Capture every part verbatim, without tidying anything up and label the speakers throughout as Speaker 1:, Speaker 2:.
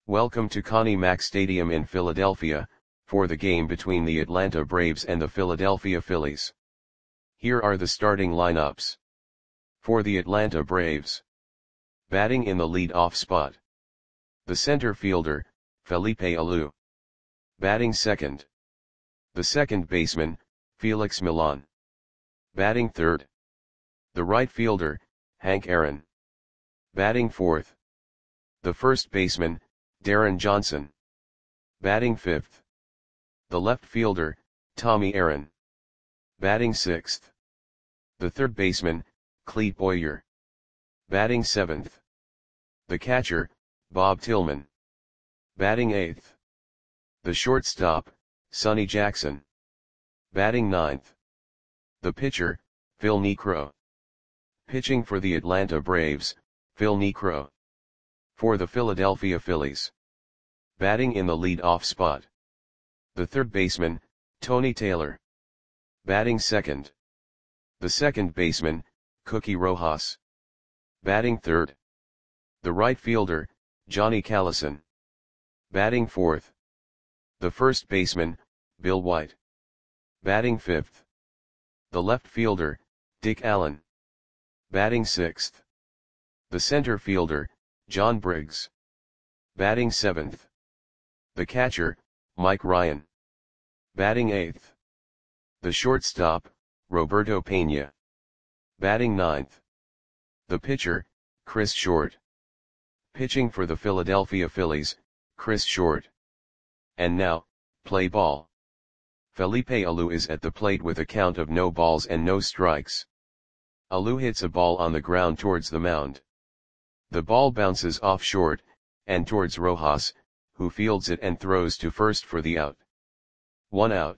Speaker 1: Welcome to Connie Mack Stadium in Philadelphia, for the game between the Atlanta Braves and the Philadelphia Phillies. Here are the starting lineups. For the Atlanta Braves. Batting in the lead-off spot. The center fielder, Felipe Alou. Batting second. The second baseman, Felix Millan. Batting third. The right fielder, Hank Aaron. Batting fourth. The first baseman, Darren Johnson. Batting fifth. The left fielder, Tommy Aaron. Batting sixth. The third baseman, Clete Boyer. Batting seventh. The catcher, Bob Tillman. Batting eighth. The shortstop, Sonny Jackson. Batting ninth. The pitcher, Phil Niekro. Pitching for the Atlanta Braves, Phil Niekro. For the Philadelphia Phillies. Batting in the lead-off spot. The third baseman, Tony Taylor. Batting second. The second baseman, Cookie Rojas. Batting third. The right fielder, Johnny Callison. Batting fourth. The first baseman, Bill White. Batting fifth. The left fielder, Dick Allen. Batting sixth. The center fielder, John Briggs. Batting seventh. The catcher, Mike Ryan. Batting eighth. The shortstop, Roberto Pena. Batting ninth. The pitcher, Chris Short. Pitching for the Philadelphia Phillies, Chris Short. And now, play ball. Felipe Alou is at the plate with a count of no balls and no strikes. Alou hits a ball on the ground towards the mound. The ball bounces off Short, and towards Rojas, who fields it and throws to first for the out. One out.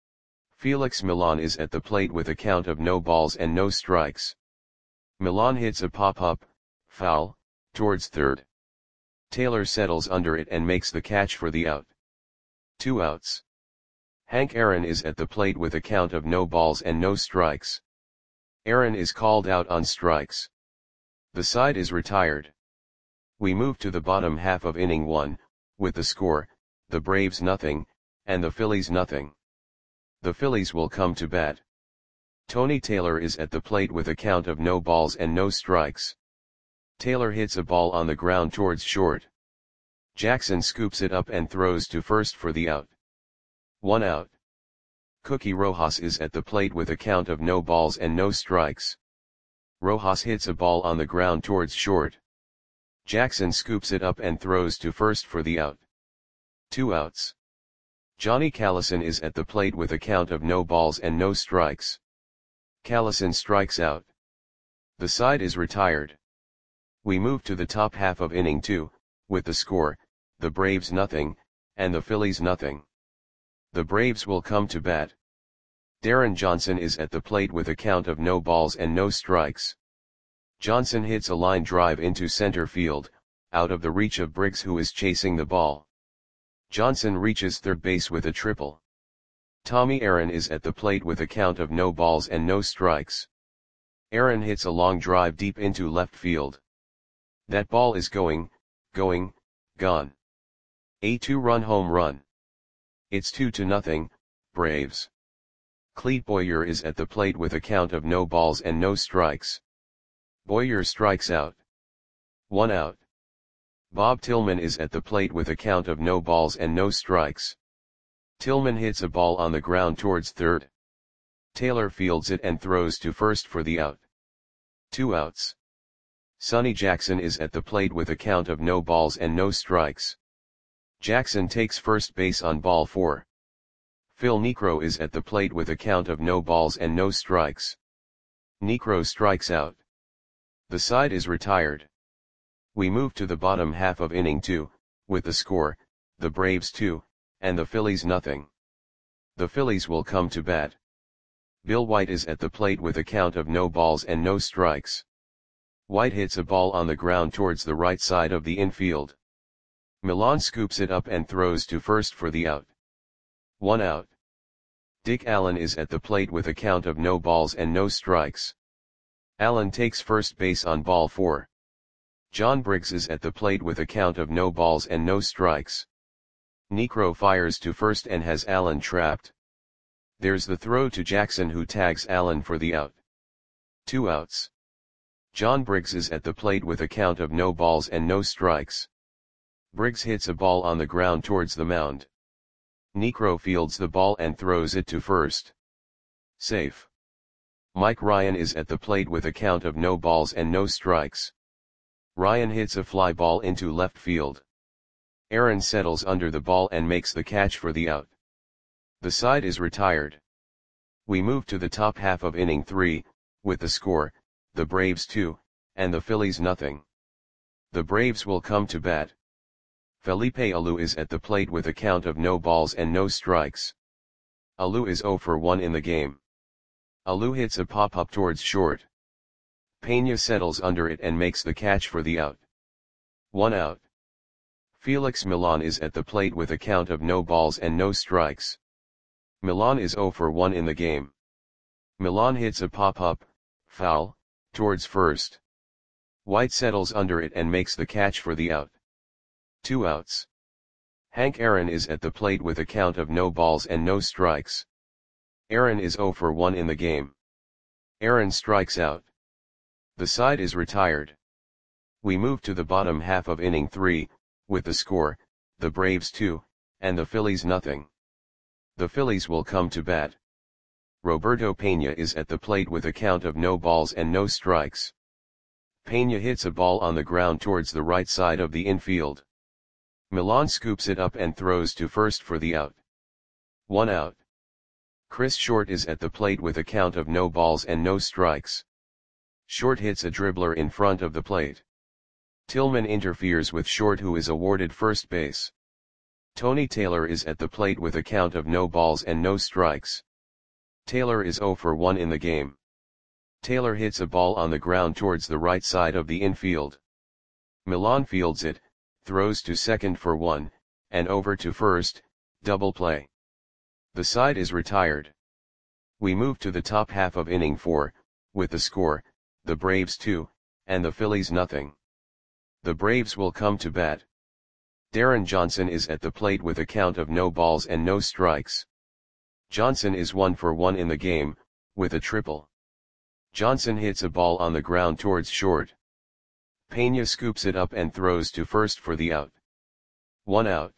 Speaker 1: Felix Millan is at the plate with a count of no balls and no strikes. Millan hits a pop-up, foul, towards third. Taylor settles under it and makes the catch for the out. Two outs. Hank Aaron is at the plate with a count of no balls and no strikes. Aaron is called out on strikes. The side is retired. We move to the bottom half of inning one, with the score, the Braves nothing, and the Phillies nothing. The Phillies will come to bat. Tony Taylor is at the plate with a count of no balls and no strikes. Taylor hits a ball on the ground towards Short. Jackson scoops it up and throws to first for the out. One out. Cookie Rojas is at the plate with a count of no balls and no strikes. Rojas hits a ball on the ground towards Short. Jackson scoops it up and throws to first for the out. Two outs. Johnny Callison is at the plate with a count of no balls and no strikes. Callison strikes out. The side is retired. We move to the top half of inning two, with the score, the Braves nothing, and the Phillies nothing. The Braves will come to bat. Darren Johnson is at the plate with a count of no balls and no strikes. Johnson hits a line drive into center field, out of the reach of Briggs, who is chasing the ball. Johnson reaches third base with a triple. Tommy Aaron is at the plate with a count of no balls and no strikes. Aaron hits a long drive deep into left field. That ball is going, going, gone. A two-run home run. It's two to nothing, Braves. Clete Boyer is at the plate with a count of no balls and no strikes. Boyer strikes out. One out. Bob Tillman is at the plate with a count of no balls and no strikes. Tillman hits a ball on the ground towards third. Taylor fields it and throws to first for the out. Two outs. Sonny Jackson is at the plate with a count of no balls and no strikes. Jackson takes first base on ball four. Phil Niekro is at the plate with a count of no balls and no strikes. Niekro strikes out. The side is retired. We move to the bottom half of inning two, with the score, the Braves two, and the Phillies nothing. The Phillies will come to bat. Bill White is at the plate with a count of no balls and no strikes. White hits a ball on the ground towards the right side of the infield. Millan scoops it up and throws to first for the out. One out. Dick Allen is at the plate with a count of no balls and no strikes. Allen takes first base on ball four. John Briggs is at the plate with a count of no balls and no strikes. Niekro fires to first and has Allen trapped. There's the throw to Jackson, who tags Allen for the out. Two outs. John Briggs is at the plate with a count of no balls and no strikes. Briggs hits a ball on the ground towards the mound. Niekro fields the ball and throws it to first. Safe. Mike Ryan is at the plate with a count of no balls and no strikes. Ryan hits a fly ball into left field. Aaron settles under the ball and makes the catch for the out. The side is retired. We move to the top half of inning three, with the score, the Braves two, and the Phillies nothing. The Braves will come to bat. Felipe Alou is at the plate with a count of no balls and no strikes. Alou is zero for one in the game. Alou hits a pop-up towards short. Pena settles under it and makes the catch for the out. One out. Felix Millan is at the plate with a count of no balls and no strikes. Millan is zero for one in the game. Millan hits a pop-up, foul, towards first. White settles under it and makes the catch for the out. Two outs. Hank Aaron is at the plate with a count of no balls and no strikes. Aaron is zero for one in the game. Aaron strikes out. The side is retired. We move to the bottom half of inning three, with the score, the Braves two, and the Phillies nothing. The Phillies will come to bat. Roberto Pena is at the plate with a count of no balls and no strikes. Pena hits a ball on the ground towards the right side of the infield. Millan scoops it up and throws to first for the out. One out. Chris Short is at the plate with a count of no balls and no strikes. Short hits a dribbler in front of the plate. Tillman interferes with Short, who is awarded first base. Tony Taylor is at the plate with a count of no balls and no strikes. Taylor is zero for one in the game. Taylor hits a ball on the ground towards the right side of the infield. Millan fields it, throws to second for one, and over to first, double play. The side is retired. We move to the top half of inning four, with the score, the Braves two, and the Phillies nothing. The Braves will come to bat. Darren Johnson is at the plate with a count of no balls and no strikes. Johnson is one for one in the game, with a triple. Johnson hits a ball on the ground towards short. Pena scoops it up and throws to first for the out. One out.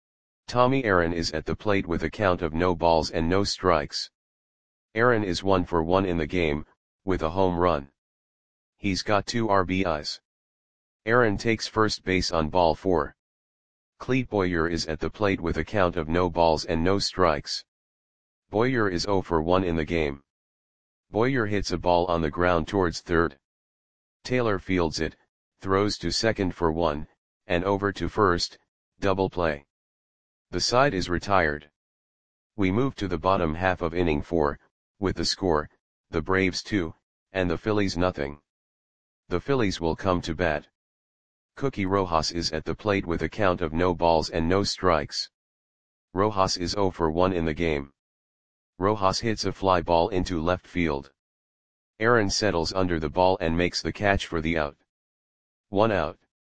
Speaker 1: Tommy Aaron is at the plate with a count of no balls and no strikes. Aaron is one for one in the game, with a home run. He's got two R B Is. Aaron takes first base on ball four. Clete Boyer is at the plate with a count of no balls and no strikes. Boyer is zero for one in the game. Boyer hits a ball on the ground towards third. Taylor fields it, throws to second for one, and over to first, double play. The side is retired. We move to the bottom half of inning four, with the score, the Braves two, and the Phillies nothing. The Phillies will come to bat. Cookie Rojas is at the plate with a count of no balls and no strikes. Rojas is zero for one in the game. Rojas hits a fly ball into left field. Aaron settles under the ball and makes the catch for the out. One out.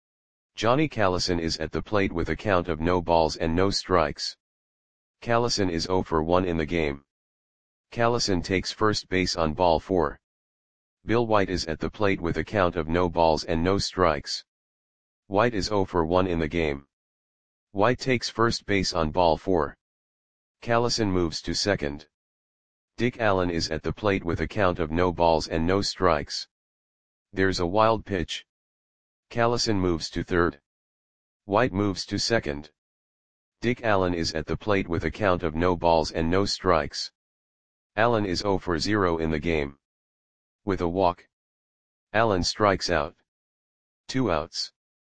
Speaker 1: Johnny Callison is at the plate with a count of no balls and no strikes. Callison is zero for one in the game. Callison takes first base on ball four. Bill White is at the plate with a count of no balls and no strikes. White is zero for one in the game. White takes first base on ball four. Callison moves to second. Dick Allen is at the plate with a count of no balls and no strikes. There's a wild pitch. Callison moves to third. White moves to second. Dick Allen is at the plate with a count of no balls and no strikes. Allen is zero for zero in the game. With a walk, Allen strikes out. Two outs.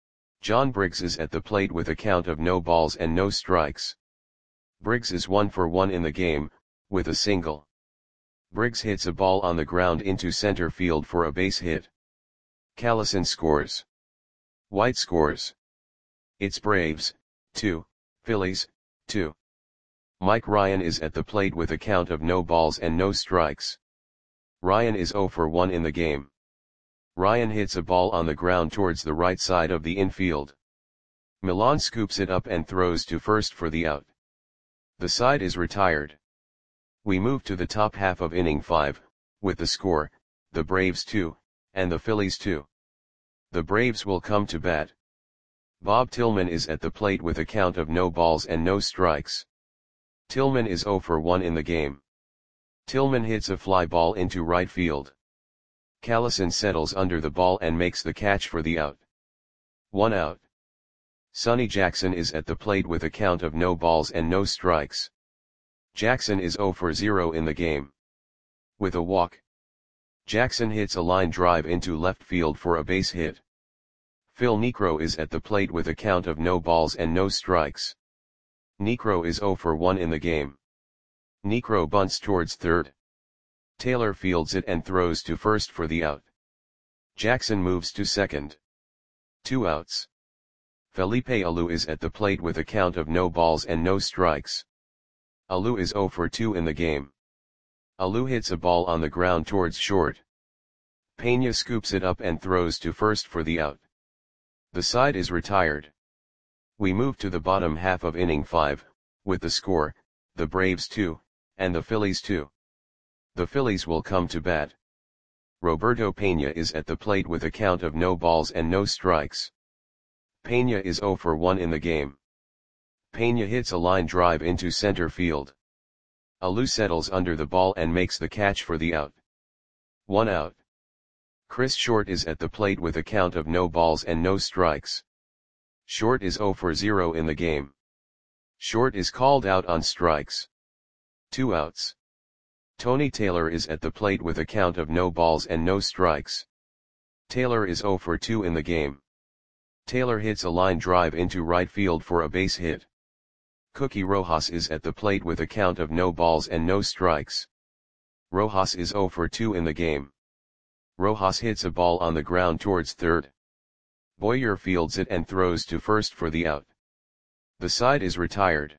Speaker 1: John Briggs is at the plate with a count of no balls and no strikes. Briggs is one for one in the game, with a single. Briggs hits a ball on the ground into center field for a base hit. Callison scores. White scores. It's Braves, two, Phillies, two. Mike Ryan is at the plate with a count of no balls and no strikes. Ryan is zero for one in the game. Ryan hits a ball on the ground towards the right side of the infield. Milan scoops it up and throws to first for the out. The side is retired. We move to the top half of inning five, with the score, the Braves two, and the Phillies two. The Braves will come to bat. Bob Tillman is at the plate with a count of no balls and no strikes. Tillman is oh for one in the game. Tillman hits a fly ball into right field. Callison settles under the ball and makes the catch for the out. One out. Sonny Jackson is at the plate with a count of no balls and no strikes. Jackson is oh for zero in the game. With a walk, Jackson hits a line drive into left field for a base hit. Phil Niekro is at the plate with a count of no balls and no strikes. Niekro is oh for one in the game. Niekro bunts towards third. Taylor fields it and throws to first for the out. Jackson moves to second. Two outs. Felipe Alou is at the plate with a count of no balls and no strikes. Alou is oh for two in the game. Alou hits a ball on the ground towards short. Pena scoops it up and throws to first for the out. The side is retired. We move to the bottom half of inning five, with the score, the Braves two, and the Phillies two. The Phillies will come to bat. Roberto Pena is at the plate with a count of no balls and no strikes. Pena is oh for one in the game. Pena hits a line drive into center field. Alou settles under the ball and makes the catch for the out. One out. Chris Short is at the plate with a count of no balls and no strikes. Short is oh for zero in the game. Short is called out on strikes. Two outs. Tony Taylor is at the plate with a count of no balls and no strikes. Taylor is oh for two in the game. Taylor hits a line drive into right field for a base hit. Cookie Rojas is at the plate with a count of no balls and no strikes. Rojas is oh for two in the game. Rojas hits a ball on the ground towards third. Boyer fields it and throws to first for the out. The side is retired.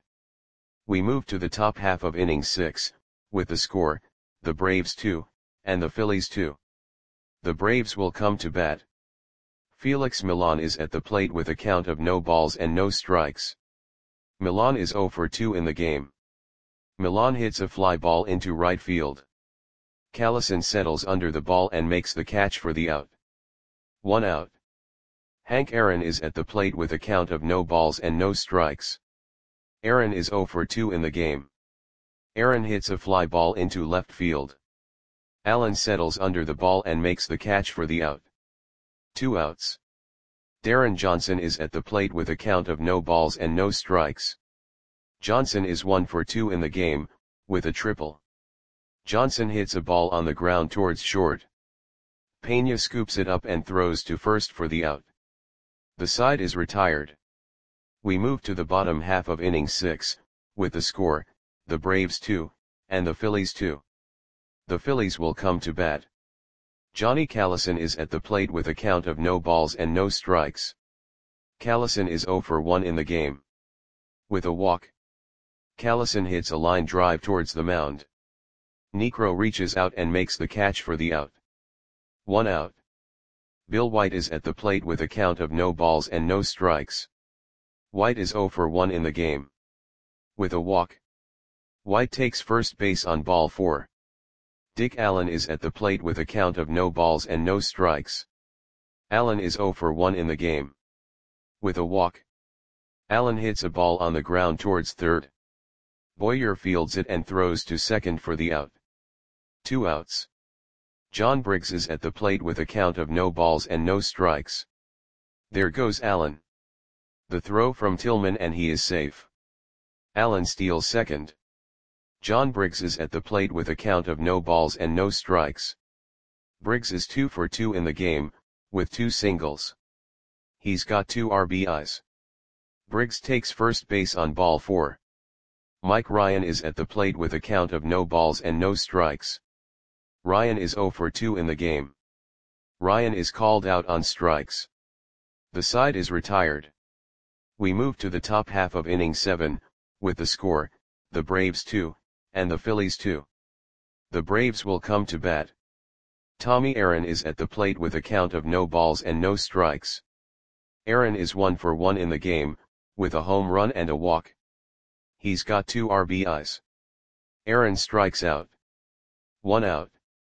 Speaker 1: We move to the top half of inning six, with the score, the Braves two, and the Phillies two. The Braves will come to bat. Felix Milan is at the plate with a count of no balls and no strikes. Milan is oh for two in the game. Milan hits a fly ball into right field. Callison settles under the ball and makes the catch for the out. One out. Hank Aaron is at the plate with a count of no balls and no strikes. Aaron is oh for two in the game. Aaron hits a fly ball into left field. Allen settles under the ball and makes the catch for the out. Two outs. Darren Johnson is at the plate with a count of no balls and no strikes. Johnson is one for two in the game, with a triple. Johnson hits a ball on the ground towards short. Pena scoops it up and throws to first for the out. The side is retired. We move to the bottom half of inning six, with the score, the Braves two, and the Phillies two. The Phillies will come to bat. Johnny Callison is at the plate with a count of no balls and no strikes. Callison is oh for one in the game. With a walk, Callison hits a line drive towards the mound. Niekro reaches out and makes the catch for the out. One out. Bill White is at the plate with a count of no balls and no strikes. White is oh for one in the game. With a walk, White takes first base on ball four. Dick Allen is at the plate with a count of no balls and no strikes. Allen is oh for one in the game. With a walk, Allen hits a ball on the ground towards third. Boyer fields it and throws to second for the out. Two outs. John Briggs is at the plate with a count of no balls and no strikes. There goes Allen. The throw from Tillman and he is safe. Allen steals second. John Briggs is at the plate with a count of no balls and no strikes. Briggs is two for two in the game, with two singles. He's got two R B Is. Briggs takes first base on ball four. Mike Ryan is at the plate with a count of no balls and no strikes. Ryan is oh for two in the game. Ryan is called out on strikes. The side is retired. We move to the top half of inning seven, with the score, the Braves two, and the Phillies two. The Braves will come to bat. Tommy Aaron is at the plate with a count of no balls and no strikes. Aaron is one for one in the game, with a home run and a walk. He's got two R B Is. Aaron strikes out. One out.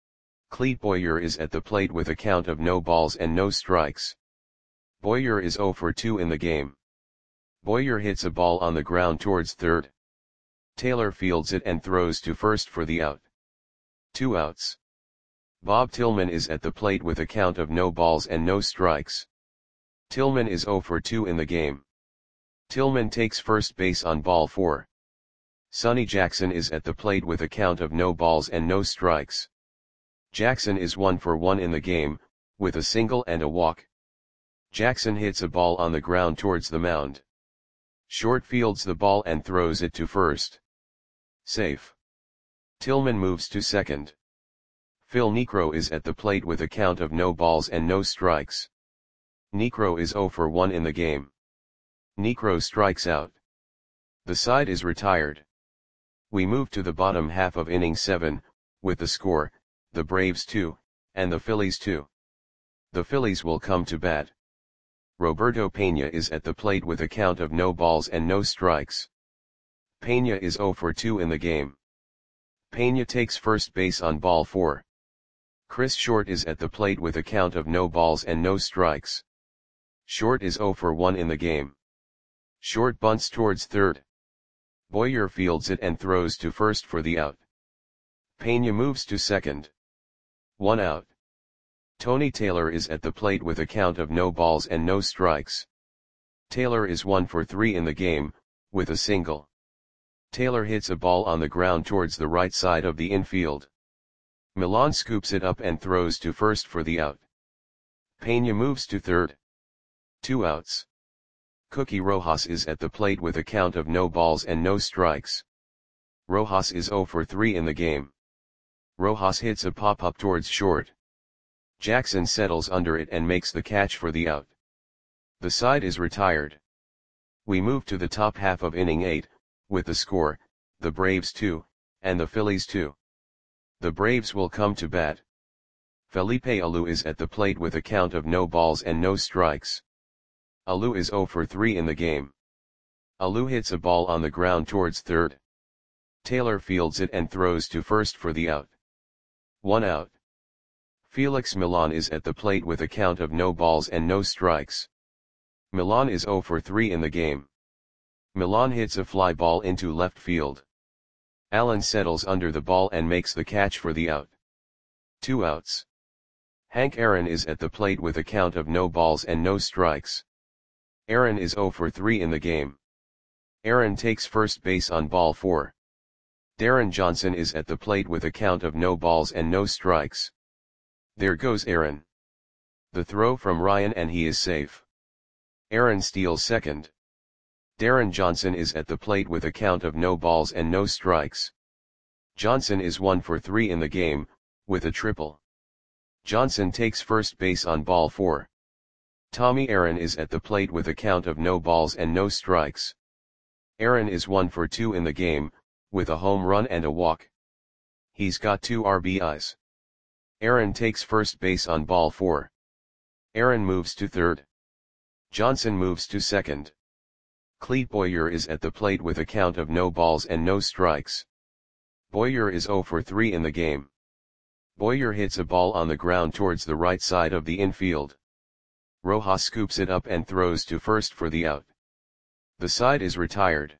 Speaker 1: Clete Boyer is at the plate with a count of no balls and no strikes. Boyer is zero for two in the game. Boyer hits a ball on the ground towards third. Taylor fields it and throws to first for the out. Two outs. Bob Tillman is at the plate with a count of no balls and no strikes. Tillman is zero for two in the game. Tillman takes first base on ball four. Sonny Jackson is at the plate with a count of no balls and no strikes. Jackson is one for one in the game, with a single and a walk. Jackson hits a ball on the ground towards the mound. Short fields the ball and throws it to first. Safe. Tillman moves to second. Phil Niekro is at the plate with a count of no balls and no strikes. Niekro is zero for one in the game. Niekro strikes out. The side is retired. We move to the bottom half of inning seven, with the score, the Braves two, and the Phillies two. The Phillies will come to bat. Roberto Pena is at the plate with a count of no balls and no strikes. Pena is zero for two in the game. Pena takes first base on ball four. Chris Short is at the plate with a count of no balls and no strikes. Short is zero for one in the game. Short bunts towards third. Boyer fields it and throws to first for the out. Pena moves to second. One out. Tony Taylor is at the plate with a count of no balls and no strikes. Taylor is one for three in the game, with a single. Taylor hits a ball on the ground towards the right side of the infield. Milan scoops it up and throws to first for the out. Pena moves to third. Two outs. Cookie Rojas is at the plate with a count of no balls and no strikes. Rojas is zero for three in the game. Rojas hits a pop-up towards short. Jackson settles under it and makes the catch for the out. The side is retired. We move to the top half of inning eight, with the score, the Braves two, and the Phillies two. The Braves will come to bat. Felipe Alou is at the plate with a count of no balls and no strikes. Alou is zero for three in the game. Alou hits a ball on the ground towards third. Taylor fields it and throws to first for the out. One out. Felix Milan is at the plate with a count of no balls and no strikes. Milan is zero for three in the game. Milan hits a fly ball into left field. Allen settles under the ball and makes the catch for the out. Two outs. Hank Aaron is at the plate with a count of no balls and no strikes. Aaron is zero for three in the game. Aaron takes first base on ball four. Darren Johnson is at the plate with a count of no balls and no strikes. There goes Aaron. The throw from Ryan and he is safe. Aaron steals second. Darren Johnson is at the plate with a count of no balls and no strikes. Johnson is one for three in the game, with a triple. Johnson takes first base on ball four. Tommy Aaron is at the plate with a count of no balls and no strikes. Aaron is one for two in the game, with a home run and a walk. He's got two R B Is. Aaron takes first base on ball four. Aaron moves to third. Johnson moves to second. Clete Boyer is at the plate with a count of no balls and no strikes. Boyer is zero for three in the game. Boyer hits a ball on the ground towards the right side of the infield. Rojas scoops it up and throws to first for the out. The side is retired.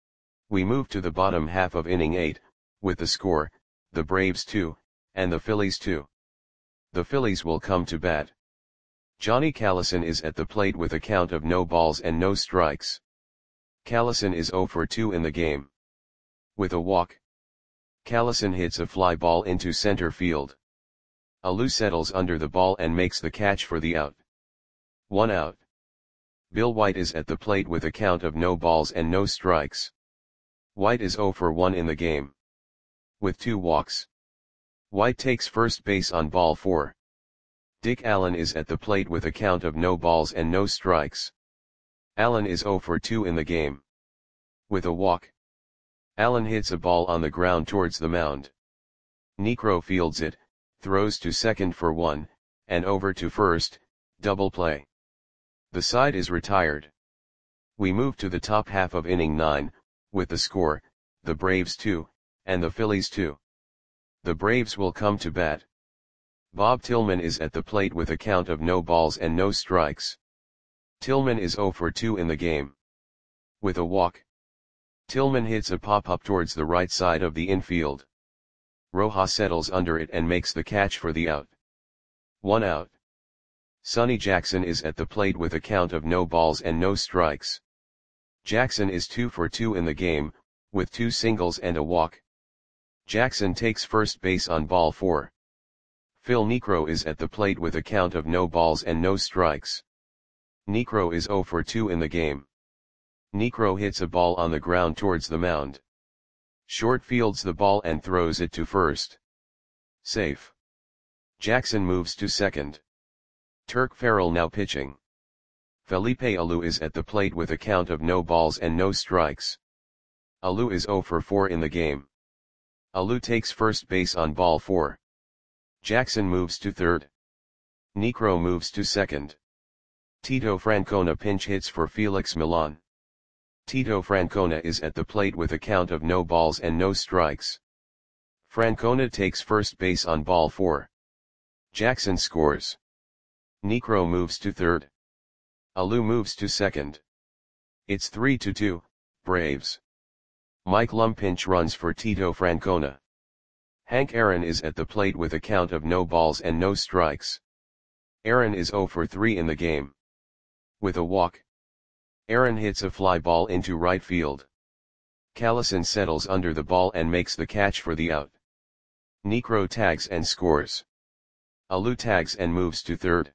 Speaker 1: We move to the bottom half of inning eight, with the score, the Braves two, and the Phillies two. The Phillies will come to bat. Johnny Callison is at the plate with a count of no balls and no strikes. Callison is zero for two in the game. With a walk. Callison hits a fly ball into center field. Alou settles under the ball and makes the catch for the out. One out. Bill White is at the plate with a count of no balls and no strikes. White is zero for one in the game. With two walks. White takes first base on ball four. Dick Allen is at the plate with a count of no balls and no strikes. Allen is zero for two in the game. With a walk. Allen hits a ball on the ground towards the mound. Niekro fields it, throws to second for one, and over to first, double play. The side is retired. We move to the top half of inning nine, with the score, the Braves two, and the Phillies two. The Braves will come to bat. Bob Tillman is at the plate with a count of no balls and no strikes. Tillman is oh for two in the game. With a walk. Tillman hits a pop-up towards the right side of the infield. Rojas settles under it and makes the catch for the out. One out. Sonny Jackson is at the plate with a count of no balls and no strikes. Jackson is two for two in the game, with two singles and a walk. Jackson takes first base on ball four. Phil Niekro is at the plate with a count of no balls and no strikes. Niekro is oh for two in the game. Niekro hits a ball on the ground towards the mound. Short fields the ball and throws it to first. Safe. Jackson moves to second. Turk Farrell now pitching. Felipe Alou is at the plate with a count of no balls and no strikes. Alou is oh for four in the game. Alou takes first base on ball four. Jackson moves to third. Niekro moves to second. Tito Francona pinch hits for Felix Milan. Tito Francona is at the plate with a count of no balls and no strikes. Francona takes first base on ball four. Jackson scores. Niekro moves to third. Alou moves to second. It's three to two, Braves. Mike Lum pinch runs for Tito Francona. Hank Aaron is at the plate with a count of no balls and no strikes. Aaron is oh for three in the game. With a walk. Aaron hits a fly ball into right field. Callison settles under the ball and makes the catch for the out. Niekro tags and scores. Alou tags and moves to third.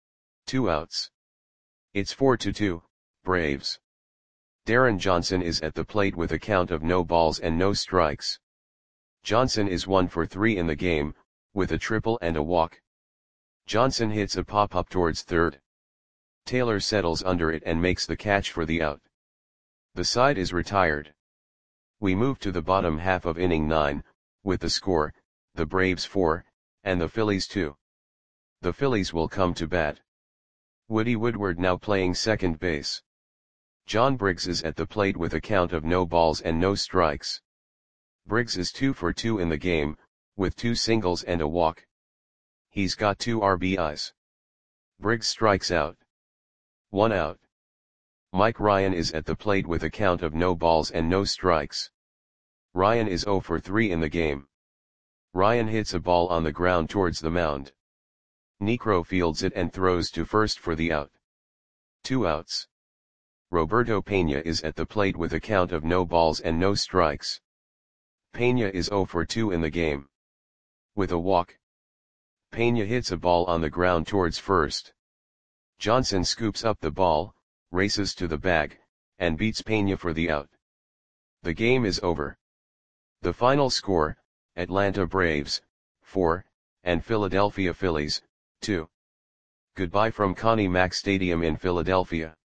Speaker 1: Two outs. It's four to two, Braves. Darren Johnson is at the plate with a count of no balls and no strikes. Johnson is one for three in the game, with a triple and a walk. Johnson hits a pop-up towards third. Taylor settles under it and makes the catch for the out. The side is retired. We move to the bottom half of inning nine, with the score, the Braves four, and the Phillies two. The Phillies will come to bat. Woody Woodward now playing second base. John Briggs is at the plate with a count of no balls and no strikes. Briggs is two for two in the game, with two singles and a walk. He's got two R B Is. Briggs strikes out. One out. Mike Ryan is at the plate with a count of no balls and no strikes. Ryan is oh for three in the game. Ryan hits a ball on the ground towards the mound. Niekro fields it and throws to first for the out. Two outs. Roberto Pena is at the plate with a count of no balls and no strikes. Pena is oh for two in the game. With a walk. Pena hits a ball on the ground towards first. Johnson scoops up the ball, races to the bag, and beats Pena for the out. The game is over. The final score, Atlanta Braves, four, and Philadelphia Phillies, two. Goodbye from Connie Mack Stadium in Philadelphia.